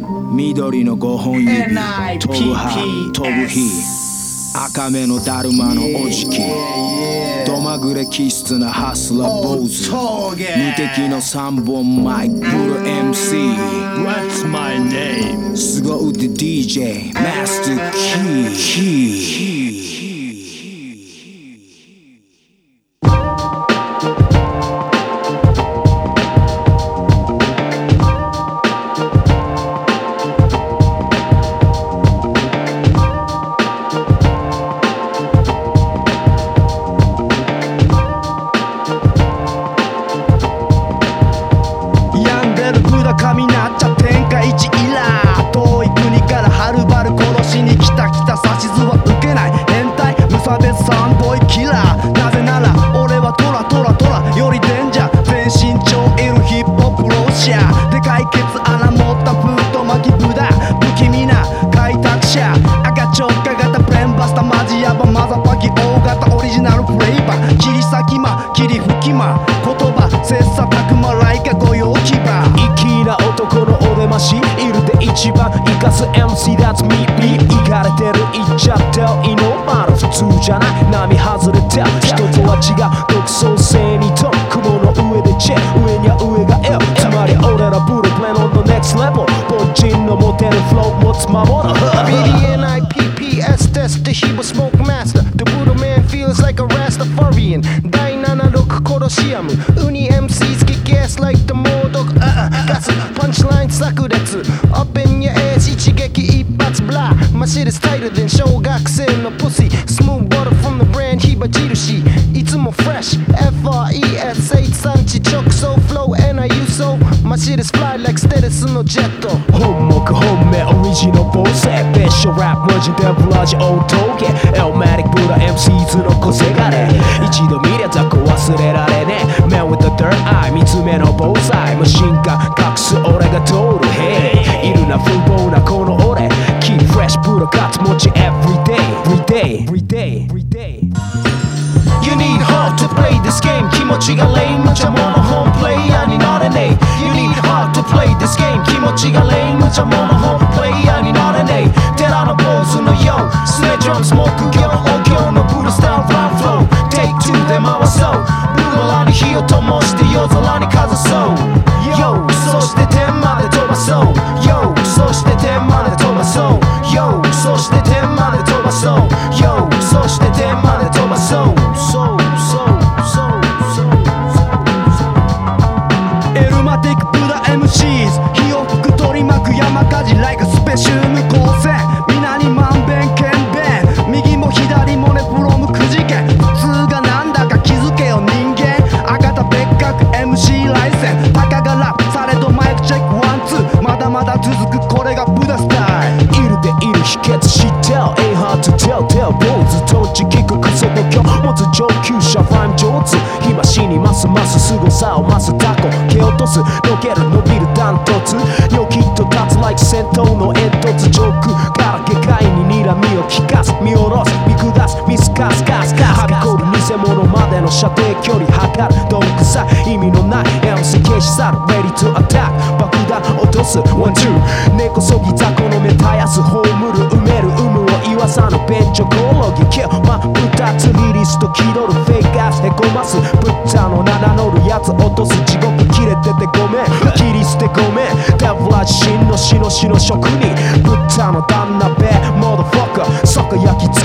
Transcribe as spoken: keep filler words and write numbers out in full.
緑のごほん指飛ぶ葉飛ぶ日赤目のだるまのおじきどまぐれ気質なハスラー坊主無敵の三本マイクブル エムシー What's my name? 凄腕 ディージェー マスターキーキー神なっちゃ天下一イラー遠い国からはるばる殺しに来た来た指図は受けない変態無差別サンボイキラーなぜなら俺はトラトラトラよりデンジャー全身超いるヒップホップロシアで解決穴持ったフード巻きブダ不気味な開拓者赤直下型ブレンバスタマジヤバマザパキ大型オリジナルフレーバー切り裂き魔切り吹き魔言葉切磋琢磨ライカ御用牙粋な男のお出ましいるで一番生かす エムシー that's me me いかれてる言っちゃってよイノマル普通じゃない並外れて人とは違う独創性にと雲の上でチェ上には上が L つまり俺らブループレン on the next level 凡人の持てるフロー持つ守るビーディーエヌアイピーピーエス テストヒーボスモークマスター The Buddha man feels like a Rastafarian だいななじゅうろくコロシアムウニ エムシー kick ass like the モードガスパンチライン炸裂 Up in your ass 一撃一発ブラマシでスタイルで小学生のプシスムーブボトル from the brand 火印いつもフレッシュ エフアーイーエス エイチ産地直送 Flow and I use so マシでスフライ like ステレスのジェット本目本命オリジナルボスベッショラップマジでブラジオートゲエルマティックブラ エムシーズ の個性がね一度見りゃ雑魚忘れられねえ Man with the third eye 三つ目のボーサイマシンガン隠す俺が通る Hey いるな風貌なこの俺 Keep fresh プロカツ持ち Everyday Everyday Everyday Everyday You need heart to play this game 気持ちがレイ無茶者ホームプレイヤーになれねえ You need heart to play this game 気持ちがレイ無茶者ホームプレイヤーになれねえ寺のポーズの Yo スネドラムスモーク業音響のブルースタイルランフロー Take two で回そうブルーラに火を灯して夜空にかざそう Yo そして天まで飛ばそう Yo そして天まで飛ばそう Yo そして天まで飛ばそう Yo そして天まで飛ばそうそうそうそうエルマティックブダ エムシーズ 火を吹く取り巻く山火事 like a スペシウム光線皆にまんべんけんべん右も左もねプロムくじけ普通がなんだか気づけよ人間赤田別格 エムシー ライセンたかがラップされどマイクチェックワンツーまだまだ続くこれがブダスタイルいるでいる秘訣知ってよ Ain't hard to tell tell 坊主とち聞くクソ度胸持つ上級者ファイム上手暇しにますます凄さを増すタコ蹴落とすのける伸びるダントツニョキッと立つ like 戦闘の煙突上空から下界に睨みを利かす見下ろす見下す見透かすカスカスはびこる偽物までの射程距離測るどんくさい意味のない エムシー 消し去る Ready to attack 爆弾落とすワンツー根こそぎ雑魚の目絶やす葬る埋める有無を言わさぬ便所コロギキル真っ二つリリスと気取るフェイクアスへこますブッチャーの名乗るやつ落とす地獄切れててごめん切り捨てごめんデブラ自身の死の死の職人ブッチャーの旦那ベモードフォッカーサカ焼き